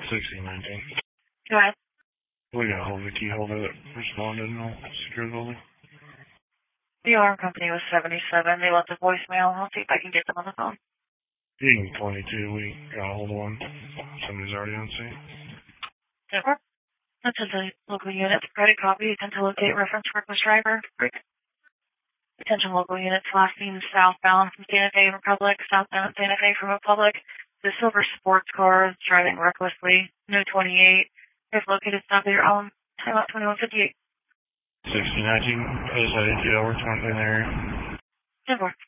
1619. Go ahead. We got a hold of the key holder that responded and I'll secure the building. The alarm company was 77. They left a voicemail. I'll see if I can get them on the phone. Being 22, we got a hold of one. Somebody's already on scene. Denver? That's a local unit. Credit copy. Attempt to locate reference reckless driver. Attention local units. Last seen southbound from Santa Fe Republic. Southbound Santa Fe from Republic. The silver sports car is driving recklessly. No 28. If located, stop at your own. Time out 2158. 1619, I just had a 2 hour 20 in there. Denver.